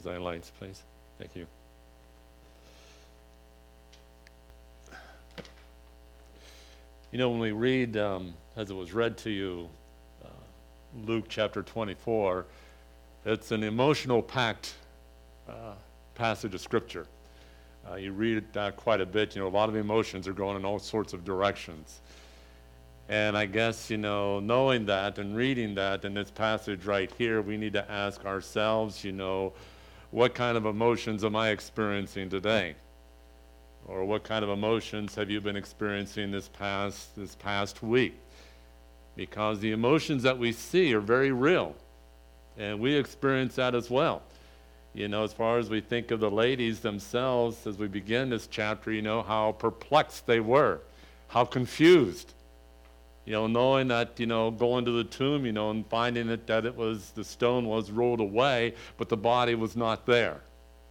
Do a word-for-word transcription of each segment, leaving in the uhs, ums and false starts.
thy lights, please. Thank you. You know, when we read, um, as it was read to you, uh, Luke chapter twenty-four, it's an emotional-packed uh, passage of Scripture. Uh, you read that quite a bit. You know, a lot of emotions are going in all sorts of directions. And I guess, you know, knowing that and reading that in this passage right here, we need to ask ourselves, you know, what kind of emotions am I experiencing today? Or what kind of emotions have you been experiencing this past this past week? Because the emotions that we see are very real, and we experience that as well. You know, as far as we think of the ladies themselves, as we begin this chapter, you know, how perplexed they were, how confused. You know, knowing that, you know, going to the tomb, you know, and finding it that it was, the stone was rolled away, but the body was not there.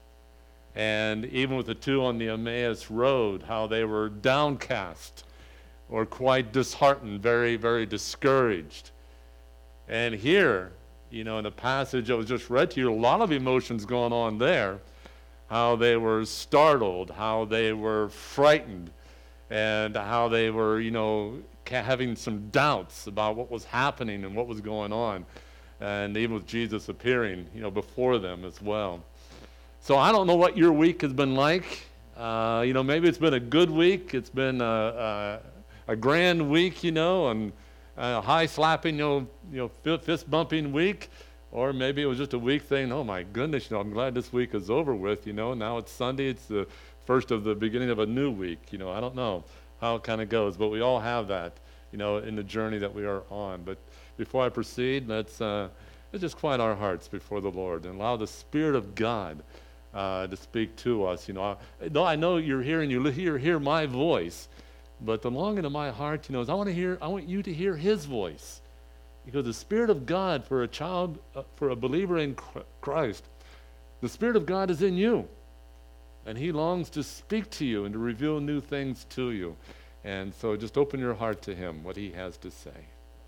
And even with the two on the Emmaus road, how they were downcast or quite disheartened, very, very discouraged. And here, you know, in the passage that was just read to you, a lot of emotions going on there, how they were startled, how they were frightened, and how they were, you know, having some doubts about what was happening and what was going on. And even with Jesus appearing, you know, before them as well. So I don't know what your week has been like. Uh, you know, maybe it's been a good week. It's been a, a, a grand week, you know, and a high slapping, you know, you know, fist bumping week. Or maybe it was just a week saying, oh my goodness, you know, I'm glad this week is over with, you know. Now it's Sunday. It's the first of the beginning of a new week. You know, I don't know how it kind of goes, but we all have that, you know, in the journey that we are on. But before I proceed, let's, uh, let's just quiet our hearts before the Lord and allow the Spirit of God Uh, to speak to us. You know, I, I know you're hearing, you hear, hear my voice, but the longing of my heart, you know, is I want to hear, I want you to hear His voice, because the Spirit of God for a child, uh, for a believer in Christ, the Spirit of God is in you, and He longs to speak to you and to reveal new things to you. And so just open your heart to Him, what He has to say.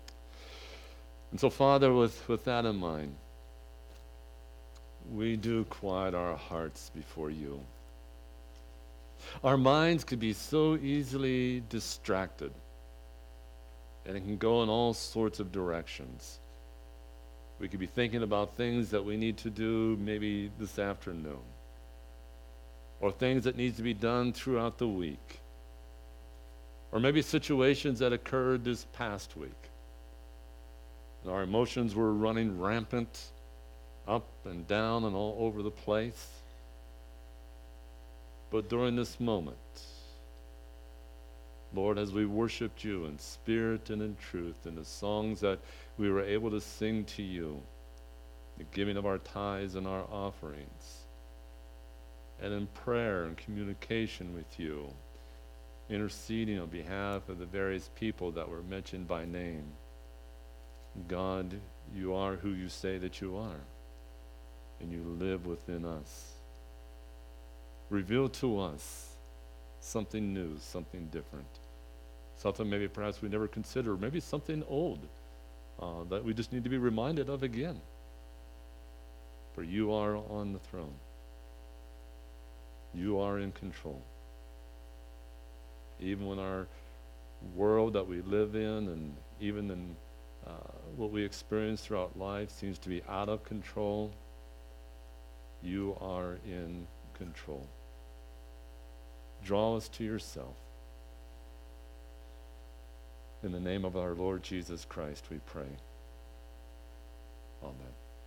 And so, Father, with, with that in mind, we do quiet our hearts before you. Our minds could be so easily distracted, and it can go in all sorts of directions. We could be thinking about things that we need to do maybe this afternoon, or things that need to be done throughout the week, or maybe situations that occurred this past week. And our emotions were running rampant, up and down and all over the place. But during this moment, Lord, as we worshiped you in spirit and in truth, in the songs that we were able to sing to you, the giving of our tithes and our offerings, and in prayer and communication with you, interceding on behalf of the various people that were mentioned by name, God, you are who you say that you are, and you live within us. Reveal to us something new, something different, something maybe perhaps we never considered, maybe something old uh, that we just need to be reminded of again. For you are on the throne. You are in control. Even when our world that we live in, and even in uh, what we experience throughout life seems to be out of control, you are in control. Draw us to yourself. In the name of our Lord Jesus Christ, we pray. Amen.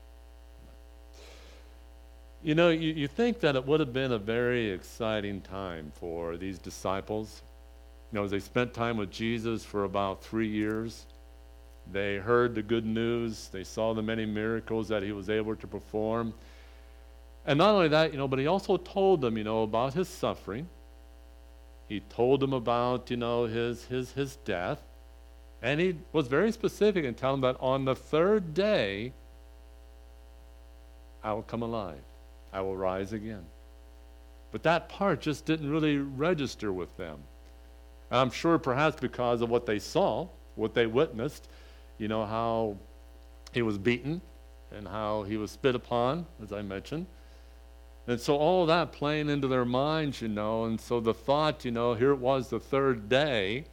You know, you, you think that it would have been a very exciting time for these disciples. You know, as they spent time with Jesus for about three years, they heard the good news. They saw the many miracles that he was able to perform. And not only that, you know, but he also told them, you know, about his suffering. He told them about, you know, his his his death. And he was very specific in telling them that on the third day, I will come alive. I will rise again. But that part just didn't really register with them. And I'm sure perhaps because of what they saw, what they witnessed, you know, how he was beaten and how he was spit upon, as I mentioned, And so all that playing into their minds, you know, and so the thought, you know, here it was the third day,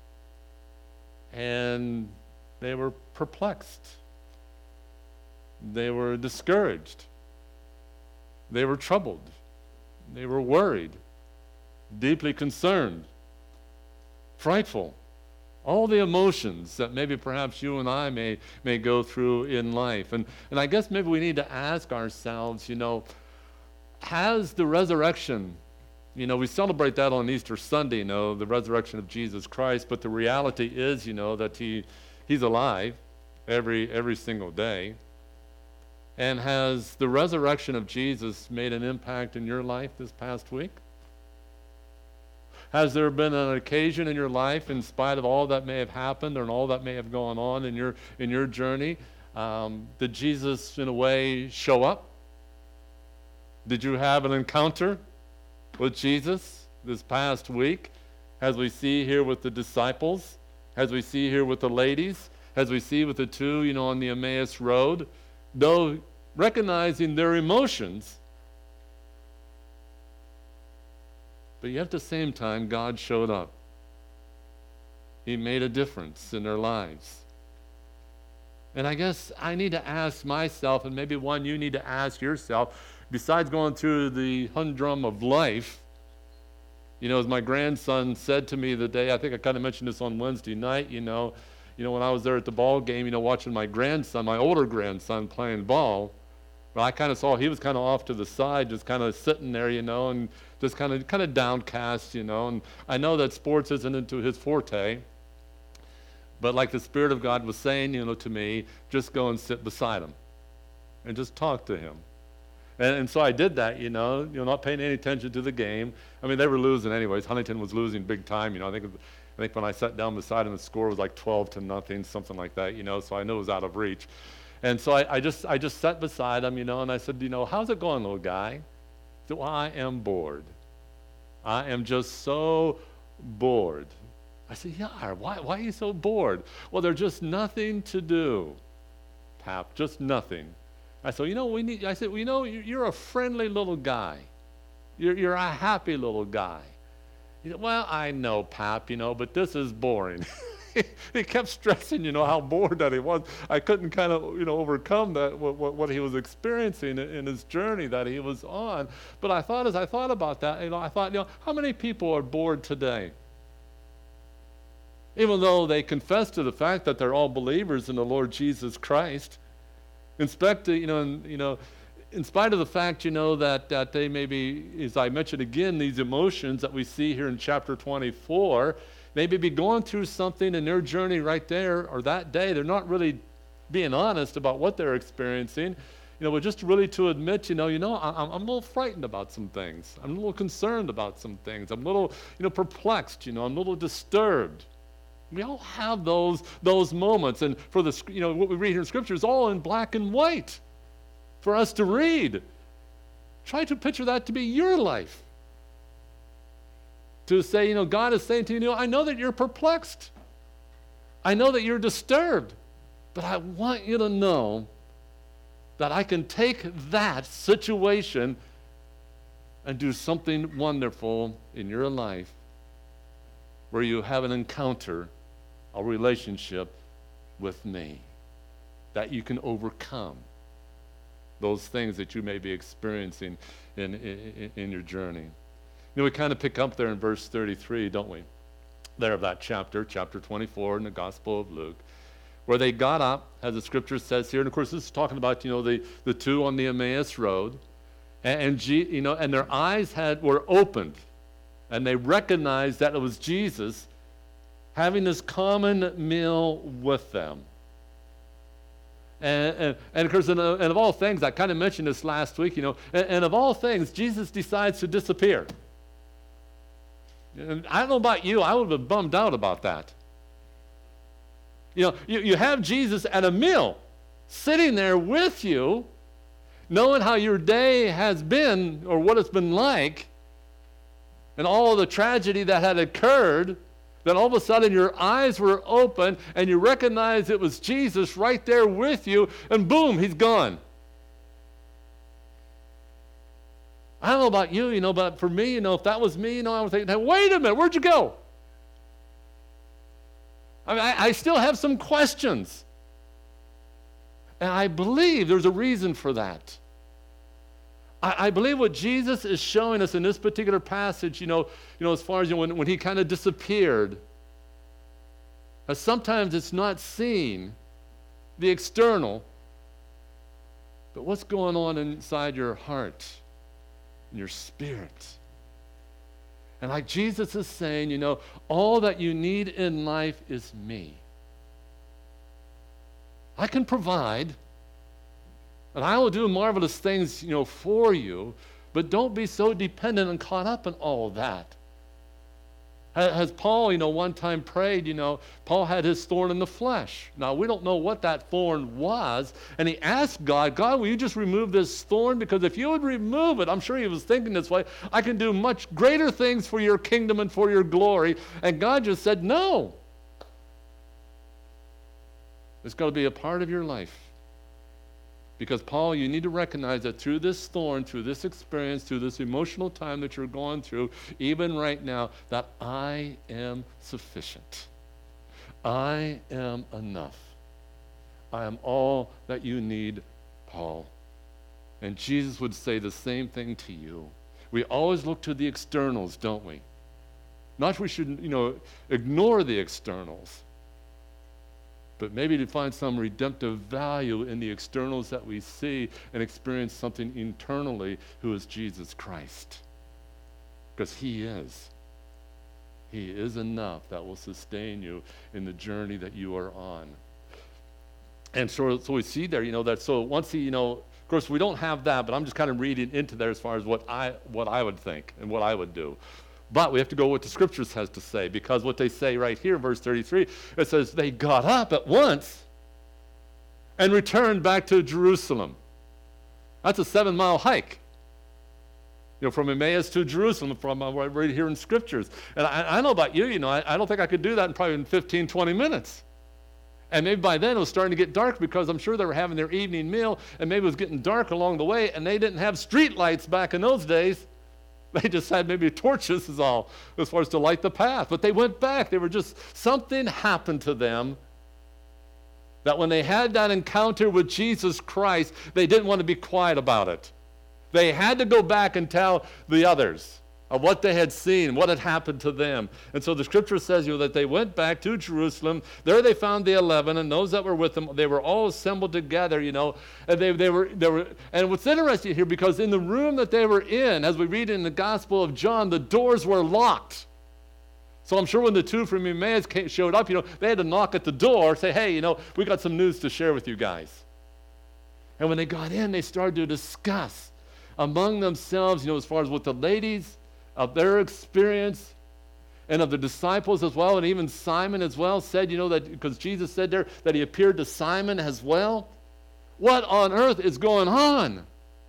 and they were perplexed. They were discouraged. They were troubled. They were worried, deeply concerned, frightful. All the emotions that maybe perhaps you and I may may go through in life. And, and I guess maybe we need to ask ourselves, you know, has the resurrection, you know, we celebrate that on Easter Sunday, you know, the resurrection of Jesus Christ, but the reality is, you know, that he he's alive every every single day. And has the resurrection of Jesus made an impact in your life this past week? Has there been an occasion in your life, in spite of all that may have happened and all that may have gone on in your in your journey, um, did Jesus in a way show up? Did you have an encounter with Jesus this past week, as we see here with the disciples, as we see here with the ladies, as we see with the two, you know, on the Emmaus Road? Though recognizing their emotions, but yet at the same time, God showed up. He made a difference in their lives. And I guess I need to ask myself, and maybe one you need to ask yourself, besides going through the humdrum of life, you know, as my grandson said to me the day, I think I kind of mentioned this on Wednesday night, you know, you know, when I was there at the ball game, you know, watching my grandson, my older grandson playing ball, but I kind of saw he was kind of off to the side, just kind of sitting there, you know, and just kind of kind of downcast, you know. And I know that sports isn't into his forte, but like the Spirit of God was saying, you know, to me, just go and sit beside him and just talk to him. And, and so I did that, you know, you know, not paying any attention to the game. I mean, they were losing anyways. Huntington was losing big time, you know. I think I think when I sat down beside him, the score was like twelve to nothing, something like that, you know, so I knew it was out of reach. And so I, I just I just sat beside him, you know, and I said, you know, how's it going, little guy? He said, well, I am bored. I am just so bored. I said, yeah, why, why are you so bored? Well, there's just nothing to do, Pap, just nothing. I said, you know, we need, I said, well, you know, you're a friendly little guy. You're, you're a happy little guy. He said, well, I know, Pap, you know, but this is boring. He kept stressing, you know, how bored that he was. I couldn't kind of, you know, overcome that, what, what, what he was experiencing in his journey that he was on. But I thought, as I thought about that, you know, I thought, you know, how many people are bored today? Even though they confess to the fact that they're all believers in the Lord Jesus Christ, in spite, you know, and, you know, in spite of the fact, you know, that, that they may be, as I mentioned again, these emotions that we see here in chapter twenty-four, maybe be going through something in their journey right there or that day. They're not really being honest about what they're experiencing. You know, but just really to admit, you know, you know, I'm, I'm a little frightened about some things. I'm a little concerned about some things. I'm a little, you know, perplexed. You know, I'm a little disturbed. We all have those those moments, and for the, you know, what we read here in Scripture is all in black and white for us to read. Try to picture that to be your life. To say, you know, God is saying to you, you know, I know that you're perplexed. I know that you're disturbed, but I want you to know that I can take that situation and do something wonderful in your life where you have an encounter, a relationship with me, that you can overcome those things that you may be experiencing in, in, in your journey. You know, we kind of pick up there in verse thirty-three, don't we? There of that chapter, chapter twenty-four in the Gospel of Luke, where they got up, as the Scripture says here, and of course this is talking about, you know, the, the two on the Emmaus Road, and, and G, you know, and their eyes had were opened, and they recognized that it was Jesus having this common meal with them. And, and, and of course, and, and of all things, I kind of mentioned this last week, you know, and, and of all things, Jesus decides to disappear. And I don't know about you, I would have been bummed out about that. You know, you, you have Jesus at a meal, sitting there with you, knowing how your day has been or what it's been like, and all the tragedy that had occurred. Then all of a sudden your eyes were open and you recognized it was Jesus right there with you, and boom, he's gone. I don't know about you, you know, but for me, you know, if that was me, you know, I would think, hey, wait a minute, where'd you go? I mean, I, I still have some questions. And I believe there's a reason for that. I, I believe what Jesus is showing us in this particular passage, you know, you know, as far as you know, when, when he kind of disappeared, uh, sometimes it's not seen, the external, but what's going on inside your heart and your spirit. And like Jesus is saying, you know, all that you need in life is me. I can provide, and I will do marvelous things, you know, for you, but don't be so dependent and caught up in all of that. As Paul, you know, one time prayed, you know, Paul had his thorn in the flesh. Now, we don't know what that thorn was, and he asked God, God, will you just remove this thorn? Because if you would remove it, I'm sure he was thinking this way, I can do much greater things for your kingdom and for your glory. And God just said, no. It's got to be a part of your life. Because, Paul, you need to recognize that through this thorn, through this experience, through this emotional time that you're going through, even right now, that I am sufficient. I am enough. I am all that you need, Paul. And Jesus would say the same thing to you. We always look to the externals, don't we? Not we should, you know, ignore the externals, but maybe to find some redemptive value in the externals that we see and experience something internally, who is Jesus Christ. Because he is. He is enough that will sustain you in the journey that you are on. And so, so we see there, you know, that so once he, you know, of course we don't have that, but I'm just kind of reading into there as far as what I what I would think and what I would do. But we have to go what the scriptures has to say, because what they say right here, verse thirty-three, it says they got up at once and returned back to Jerusalem. That's a seven-mile hike, you know, from Emmaus to Jerusalem, from uh, right here in scriptures. And I, I know about you, you know, I, I don't think I could do that in probably in fifteen, twenty minutes. And maybe by then it was starting to get dark, because I'm sure they were having their evening meal, and maybe it was getting dark along the way, and they didn't have street lights back in those days. They just had maybe torches is all, as far as to light the path. But they went back. They were just, something happened to them that when they had that encounter with Jesus Christ, they didn't want to be quiet about it. They had to go back and tell the others of what they had seen, what had happened to them. And so the scripture says, you know, that they went back to Jerusalem. There they found the eleven, and those that were with them, they were all assembled together, you know. And they, they were, they were, and what's interesting here, because in the room that they were in, as we read in the Gospel of John, the doors were locked. So I'm sure when the two from Emmaus came, showed up, you know, they had to knock at the door, say, hey, you know, we got some news to share with you guys. And when they got in, they started to discuss among themselves, you know, as far as what the ladies of their experience and of the disciples as well, and even Simon as well said, you know, that because Jesus said there that he appeared to Simon as well. What on earth is going on?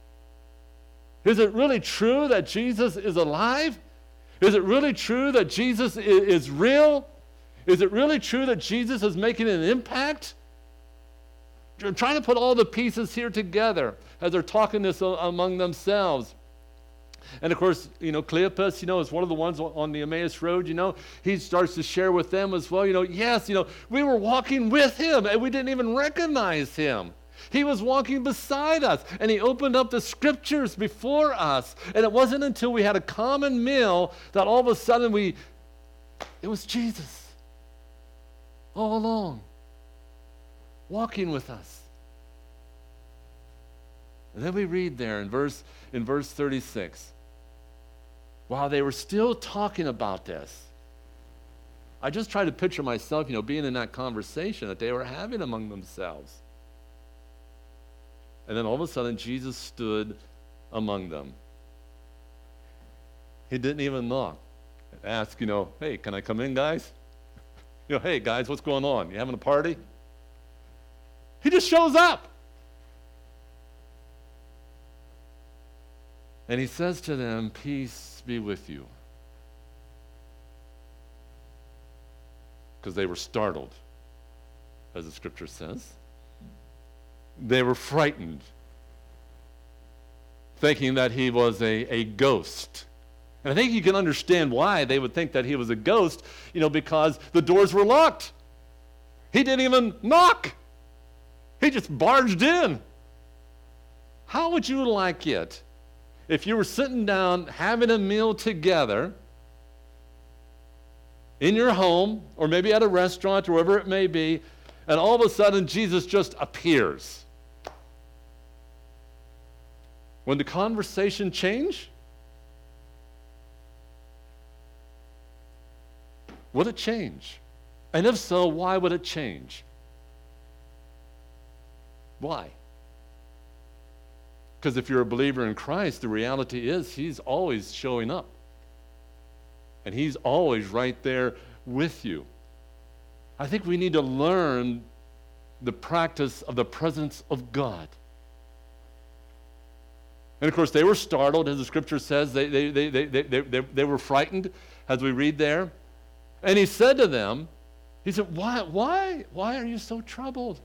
Is it really true that Jesus is alive? Is it really true that Jesus is, is real? Is it really true that Jesus is making an impact? They're trying to put all the pieces here together as they're talking this among themselves. And of course, you know, Cleopas, you know, is one of the ones on the Emmaus Road, you know, he starts to share with them as well, you know, yes, you know, we were walking with him and we didn't even recognize him. He was walking beside us, and he opened up the scriptures before us. And it wasn't until we had a common meal that all of a sudden we, it was Jesus all along, walking with us. And then we read there in verse in verse thirty-six, while they were still talking about this, I just try to picture myself, you know, being in that conversation that they were having among themselves. And then all of a sudden, Jesus stood among them. He didn't even knock. Ask, you know, hey, can I come in, guys? You know, hey, guys, what's going on? You having a party? He just shows up. And he says to them, peace be with you. Because they were startled, as the scripture says. They were frightened. thinking that he was a, a ghost. And I think you can understand why they would think that he was a ghost, you know, because the doors were locked. He didn't even knock. He just barged in. How would you like it if you were sitting down having a meal together in your home, or maybe at a restaurant, or wherever it may be, and all of a sudden Jesus just appears? Would the conversation change? Would it change? And if so, why would it change? Why? Because if you're a believer in Christ, the reality is he's always showing up. And he's always right there with you. I think we need to learn the practice of the presence of God. And of course, they were startled, as the scripture says. They, they, they, they, they, they, they, they were frightened, as we read there. And he said to them, he said, why, why, why are you so troubled?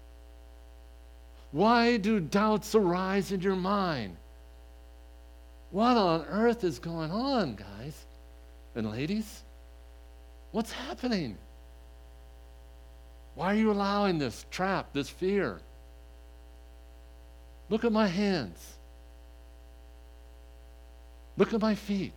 Why do doubts arise in your mind? What on earth is going on, guys and ladies? What's happening? Why are you allowing this trap, this fear? Look at my hands. Look at my feet.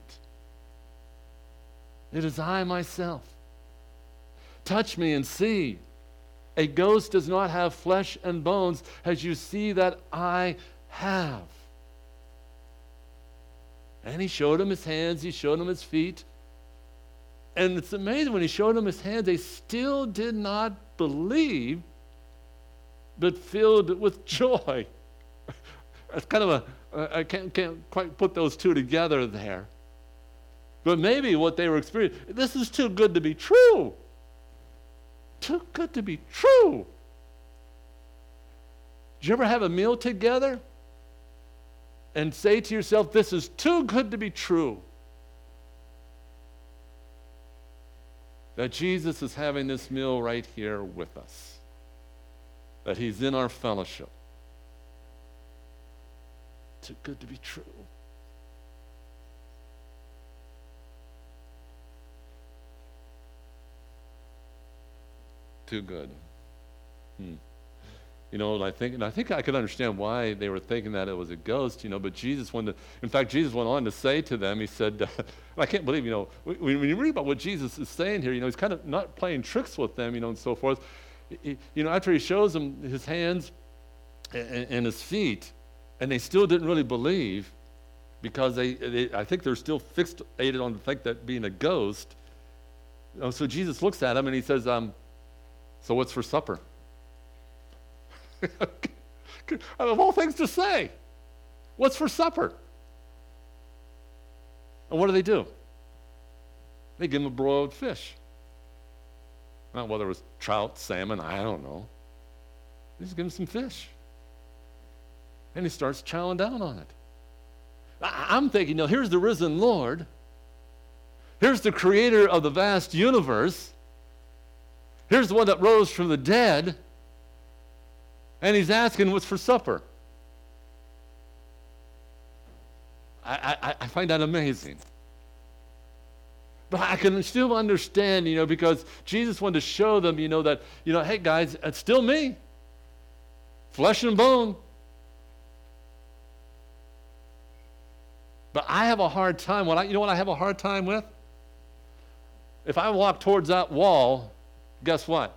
It is I myself. Touch me and see. A ghost does not have flesh and bones, as you see that I have. And he showed him his hands, he showed him his feet. And it's amazing, when he showed him his hands, they still did not believe, but filled with joy. It's kind of a, I can't, can't quite put those two together there. But maybe what they were experiencing, this is too good to be true. Too good to be true. Did you ever have a meal together and say to yourself, this is too good to be true? That Jesus is having this meal right here with us. That he's in our fellowship. Too good to be true. Too good. Hmm. You know, and I think, and I think I could understand why they were thinking that it was a ghost. You know, but Jesus wanted to, in fact, Jesus went on to say to them, he said, uh, I can't believe, you know, when, when you read about what Jesus is saying here, you know, he's kind of not playing tricks with them, you know, and so forth. He, you know, after he shows them his hands and, and his feet, and they still didn't really believe, because they, they I think they're still fixated on the fact that being a ghost. You know, so Jesus looks at them and he says, um, so what's for supper? Of all things to say, what's for supper? And what do they do? They give him a broiled fish. Not whether it was trout, salmon, I don't know. They just give him some fish. And he starts chowing down on it. I- I'm thinking, you know, here's the risen Lord. Here's the creator of the vast universe. Here's the one that rose from the dead. And he's asking what's for supper. I, I, I find that amazing. But I can still understand, you know, because Jesus wanted to show them, you know, that, you know, hey guys, it's still me. Flesh and bone. But I have a hard time. What I, you know what I have a hard time with? If I walk towards that wall, guess what?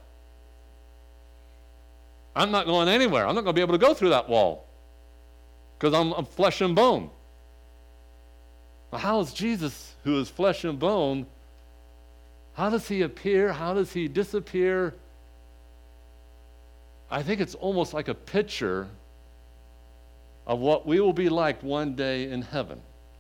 I'm not going anywhere. I'm not going to be able to go through that wall because I'm, I'm flesh and bone. But how is Jesus, who is flesh and bone, how does he appear? How does he disappear? I think it's almost like a picture of what we will be like one day in heaven.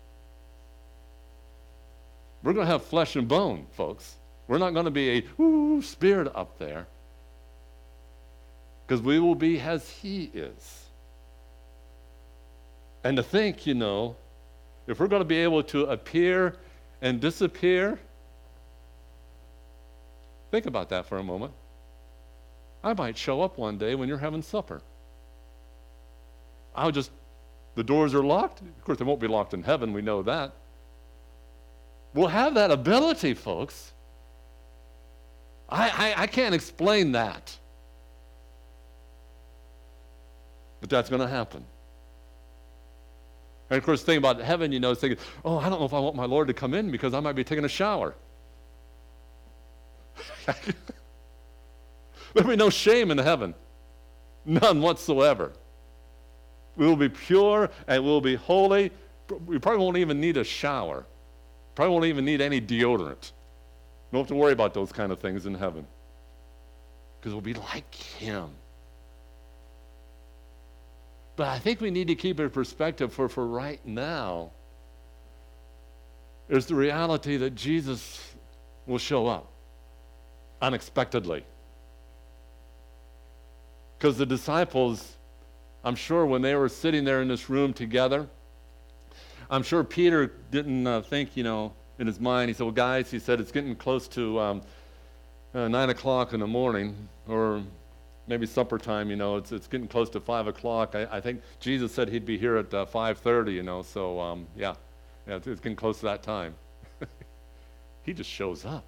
We're going to have flesh and bone, folks. We're not going to be a ooh, spirit up there. Because we will be as he is. And to think, you know, if we're going to be able to appear and disappear, think about that for a moment. I might show up one day when you're having supper. I'll just The doors are locked. Of course, they won't be locked in heaven. We know that. We'll have that ability, folks. I, I, I can't explain that. But that's going to happen. And of course, the thing about heaven, you know, is thinking, oh, I don't know if I want my Lord to come in because I might be taking a shower. There'll be no shame in heaven. None whatsoever. We will be pure and we'll be holy. We probably won't even need a shower. Probably won't even need any deodorant. Don't have to worry about those kind of things in heaven. Because we'll be like him. But I think we need to keep it in perspective for, for right now. There's the reality that Jesus will show up unexpectedly. Because the disciples, I'm sure when they were sitting there in this room together, I'm sure Peter didn't uh, think, you know, in his mind, he said, well, guys, he said, it's getting close to um, uh, nine o'clock in the morning, or maybe supper time, you know, it's it's getting close to five o'clock. I, I think Jesus said he'd be here at uh, five thirty, you know, so um, yeah, yeah, it's, it's getting close to that time. He just shows up.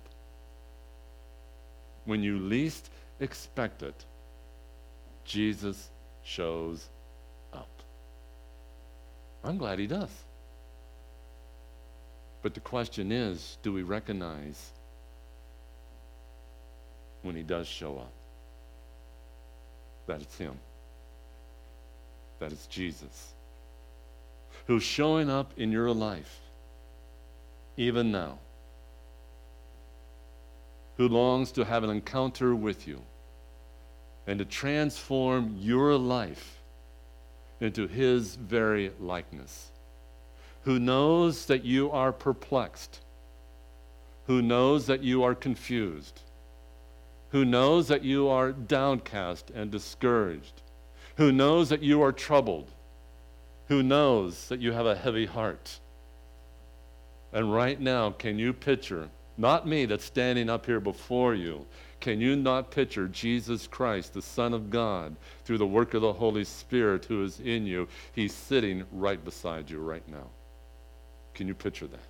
When you least expect it, Jesus shows up. I'm glad he does. But the question is, do we recognize when he does show up that it's him, that it's Jesus, who's showing up in your life even now, who longs to have an encounter with you and to transform your life into his very likeness, who knows that you are perplexed, who knows that you are confused, who knows that you are downcast and discouraged, who knows that you are troubled, who knows that you have a heavy heart. And right now, can you picture, not me that's standing up here before you, can you not picture Jesus Christ, the Son of God, through the work of the Holy Spirit who is in you? He's sitting right beside you right now. Can you picture that?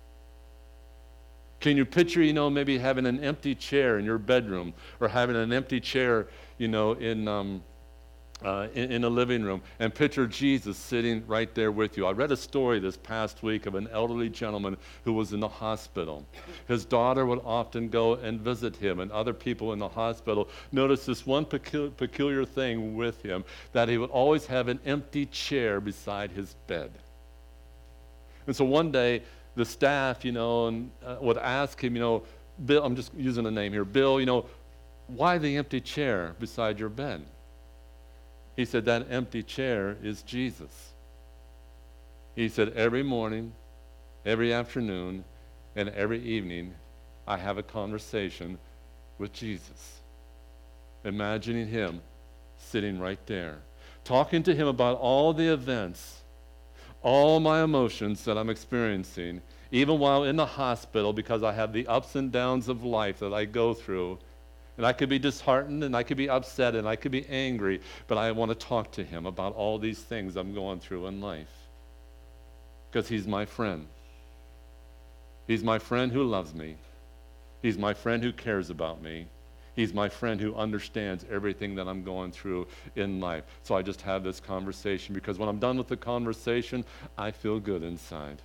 Can you picture, you know, maybe having an empty chair in your bedroom, or having an empty chair, you know, in um, uh, in, in a living room, and picture Jesus sitting right there with you? I read a story this past week of an elderly gentleman who was in the hospital. His daughter would often go and visit him, and other people in the hospital noticed this one peculiar, peculiar thing with him, that he would always have an empty chair beside his bed. And so one day, the staff, you know, and, uh, would ask him, you know, Bill, I'm just using a name here, Bill, you know, why the empty chair beside your bed? He said, that empty chair is Jesus. He said, every morning, every afternoon, and every evening, I have a conversation with Jesus. Imagining him sitting right there, talking to him about all the events, all my emotions that I'm experiencing, even while in the hospital, because I have the ups and downs of life that I go through. And I could be disheartened, and I could be upset, and I could be angry, but I want to talk to him about all these things I'm going through in life. Because he's my friend. He's my friend who loves me. He's my friend who cares about me. He's my friend who understands everything that I'm going through in life. So I just have this conversation, because when I'm done with the conversation, I feel good inside.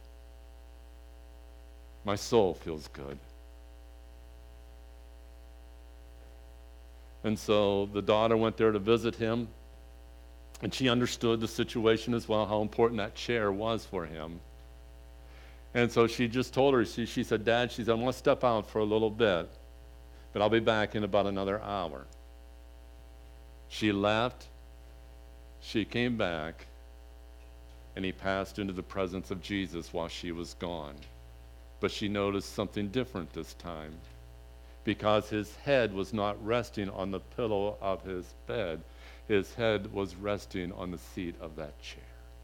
My soul feels good. And so the daughter went there to visit him, and she understood the situation as well, how important that chair was for him. And so she just told her, she, she said, Dad, she said, I'm going to step out for a little bit, but I'll be back in about another hour. She left, she came back, and he passed into the presence of Jesus while she was gone. But she noticed something different this time, because his head was not resting on the pillow of his bed. His head was resting on the seat of that chair.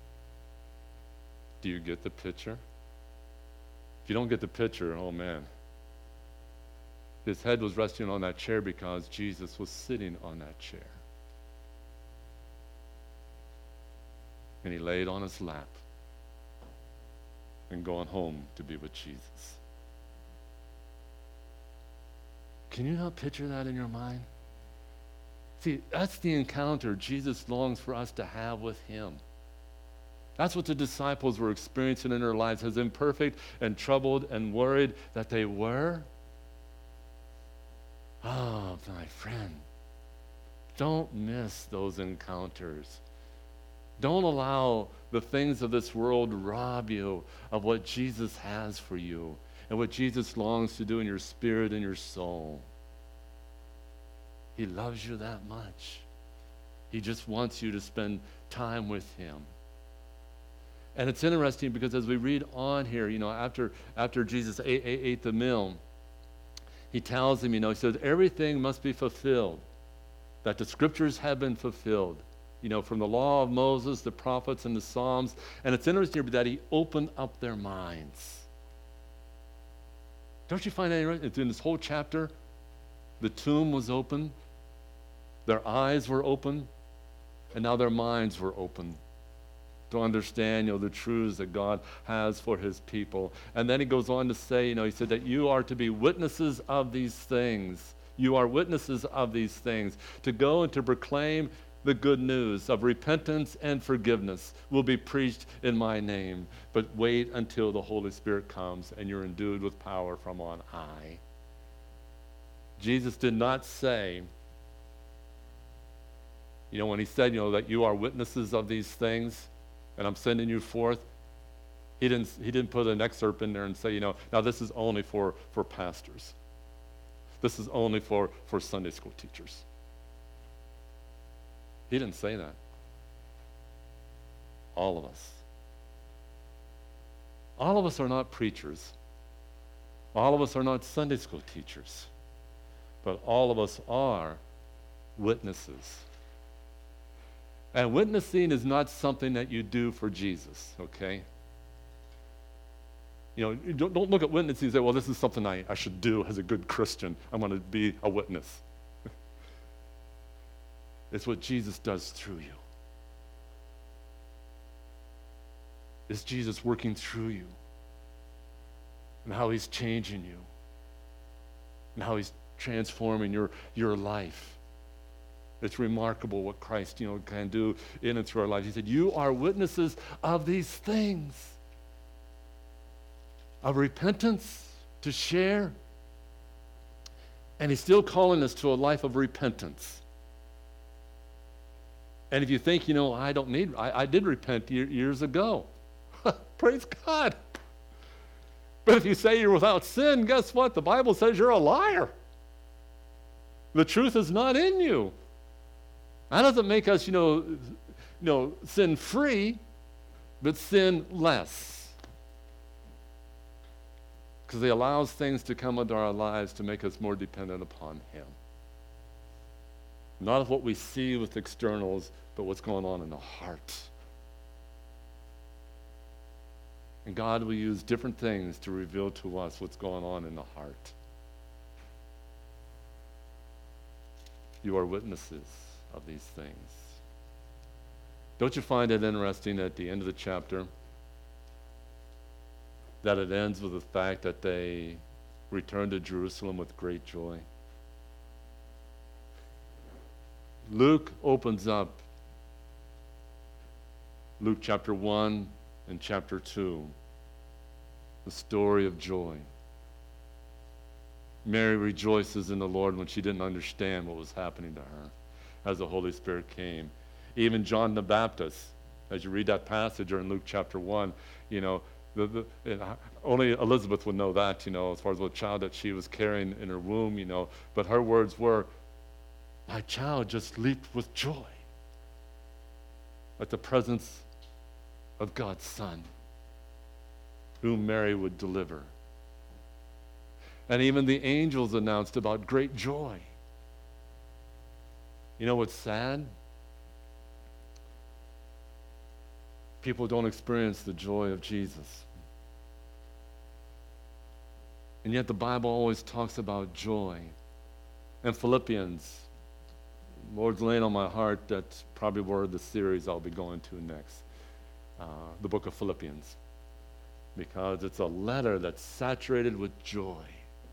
Do you get the picture? If you don't get the picture, oh man. His head was resting on that chair because Jesus was sitting on that chair. and he laid on his lap and going home to be with Jesus. Can you not picture that in your mind? See, that's the encounter Jesus longs for us to have with him. That's what the disciples were experiencing in their lives, as imperfect and troubled and worried that they were. Oh, my friend, don't miss those encounters. Don't allow the things of this world rob you of what Jesus has for you and what Jesus longs to do in your spirit and your soul. He loves you that much. He just wants you to spend time with him. And it's interesting because as we read on here, you know, after after Jesus ate, ate, ate the meal, he tells him, you know, he says, everything must be fulfilled, that the scriptures have been fulfilled, you know, from the law of Moses, the prophets, and the Psalms. And it's interesting that he opened up their minds. Don't you find that interesting? In this whole chapter, the tomb was open, their eyes were open, and now their minds were open to understand, you know, the truths that God has for his people. And then he goes on to say, you know, he said that you are to be witnesses of these things. You are witnesses of these things. To go and to proclaim the good news of repentance and forgiveness will be preached in my name. But wait until the Holy Spirit comes and you're endued with power from on high. Jesus did not say, you know, when he said, you know, that you are witnesses of these things, and I'm sending you forth, he didn't, he didn't put an excerpt in there and say, you know, now this is only for, for pastors. This is only for, for Sunday school teachers. He didn't say that. All of us. All of us are not preachers. All of us are not Sunday school teachers. But all of us are witnesses. And witnessing is not something that you do for Jesus, okay? You know, you don't, don't look at witnessing and say, well, this is something I, I should do as a good Christian. I'm going to be a witness. It's what Jesus does through you. It's Jesus working through you and how he's changing you and how he's transforming your, your life. It's remarkable what Christ, you know, can do in and through our lives. He said, you are witnesses of these things, of repentance to share. And he's still calling us to a life of repentance. And if you think, you know, I don't need, I, I did repent year, years ago. Praise God. But if you say you're without sin, guess what? The Bible says you're a liar. The truth is not in you. That doesn't make us, you know, you know, sin-free, but sin-less. Because he allows things to come into our lives to make us more dependent upon him. Not of what we see with externals, but what's going on in the heart. And God will use different things to reveal to us what's going on in the heart. You are witnesses of these things. Don't you find it interesting at the end of the chapter that it ends with the fact that they returned to Jerusalem with great joy? Luke opens up Luke chapter one and chapter two, the story of joy. Mary rejoices in the Lord when she didn't understand what was happening to her as the Holy Spirit came. Even John the Baptist, as you read that passage or in Luke chapter one, you know, the, the, and only Elizabeth would know that, you know, as far as what child that she was carrying in her womb, you know, but her words were, my child just leaped with joy at the presence of God's Son, whom Mary would deliver. And even the angels announced about great joy. You know what's sad? People don't experience the joy of Jesus. And yet the Bible always talks about joy. And Philippians, Lord's laying on my heart, that's probably where the series I'll be going to next. uh, the book of Philippians, because it's a letter that's saturated with joy.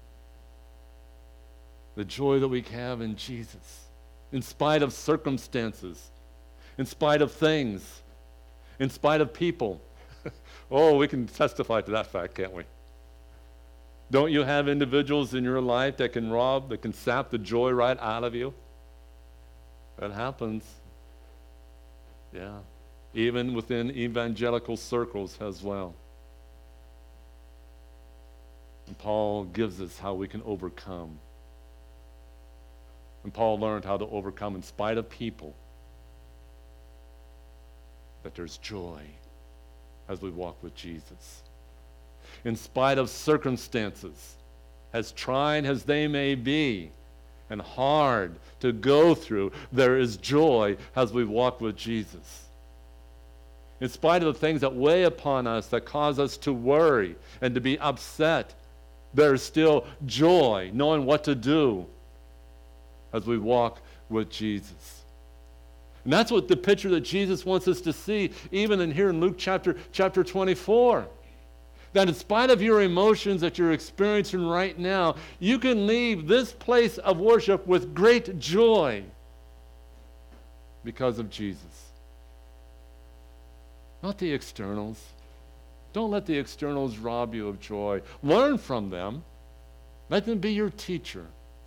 The joy that we have in Jesus, in spite of circumstances, in spite of things, in spite of people. Oh, we can testify to that fact, can't we? Don't you have individuals in your life that can rob, that can sap the joy right out of you? That happens. Yeah. Even within evangelical circles as well. And Paul gives us how we can overcome. And Paul learned how to overcome in spite of people, that there's joy as we walk with Jesus. In spite of circumstances, as trying as they may be and hard to go through, there is joy as we walk with Jesus. In spite of the things that weigh upon us, that cause us to worry and to be upset, there is still joy knowing what to do as we walk with Jesus. And that's what the picture that Jesus wants us to see, even in here in Luke chapter, chapter twenty-four. That in spite of your emotions that you're experiencing right now, you can leave this place of worship with great joy because of Jesus. Not the externals. Don't let the externals rob you of joy. Learn from them. Let them be your teacher.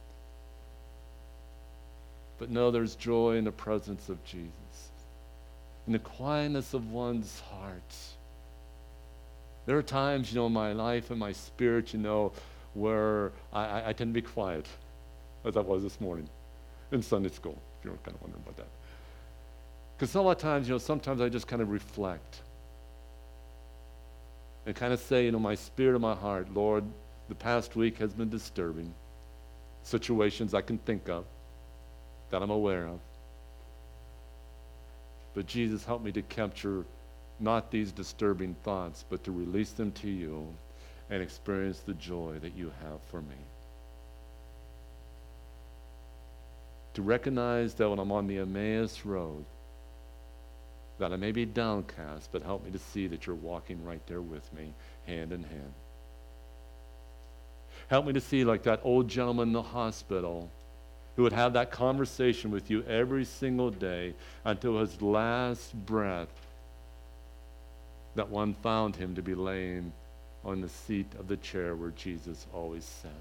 But know there's joy in the presence of Jesus, in the quietness of one's heart. There are times, you know, in my life and my spirit, you know, where I, I, I tend to be quiet, as I was this morning in Sunday school, if you're kind of wondering about that. Because a lot of times, you know, sometimes I just kind of reflect and kind of say, you know, my spirit and my heart, Lord, the past week has been disturbing. Situations I can think of, that I'm aware of. But Jesus, help me to capture not these disturbing thoughts, but to release them to you and experience the joy that you have for me. To recognize that when I'm on the Emmaus road, that I may be downcast, but help me to see that you're walking right there with me, hand in hand. Help me to see, like that old gentleman in the hospital, who would have that conversation with you every single day until his last breath, that one found him to be laying on the seat of the chair where Jesus always sat.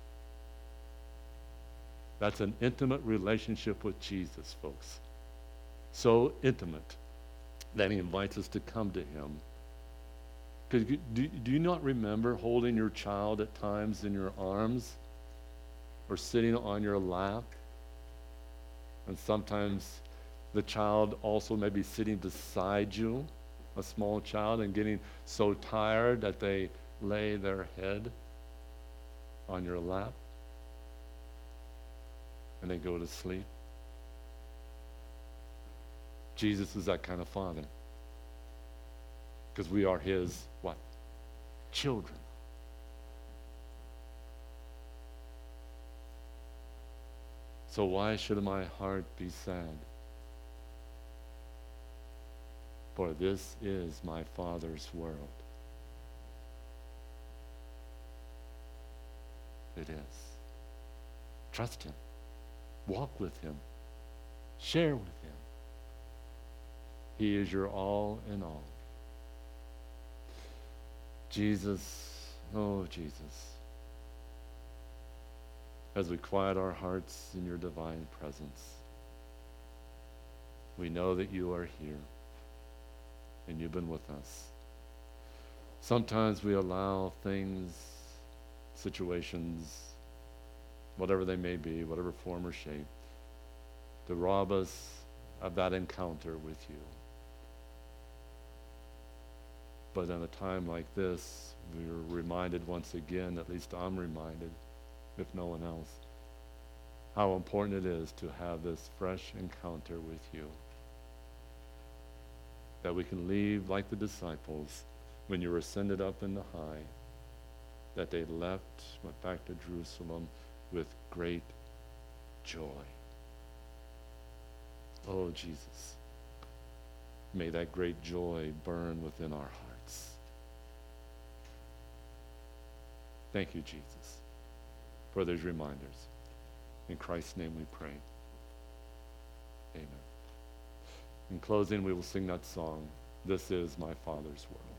That's an intimate relationship with Jesus, folks. So intimate that he invites us to come to him. Because do, do you not remember holding your child at times in your arms or sitting on your lap? And sometimes the child also may be sitting beside you, a small child, and getting so tired that they lay their head on your lap and they go to sleep. Jesus is that kind of father, because we are his what? Children. So why should my heart be sad? For this is my Father's world. It is. Trust him. Walk with him. Share with him. He is your all in all. Jesus, oh Jesus, as we quiet our hearts in your divine presence, we know that you are here and you've been with us. Sometimes we allow things, situations, whatever they may be, whatever form or shape, to rob us of that encounter with you. But in a time like this, we're reminded once again, at least I'm reminded, if no one else, how important it is to have this fresh encounter with you. That we can leave like the disciples when you were ascended up in the high, that they left, went back to Jerusalem with great joy. Oh, Jesus. May that great joy burn within our hearts. Thank you, Jesus, for those reminders. In Christ's name we pray. Amen. In closing, we will sing that song, This Is My Father's World.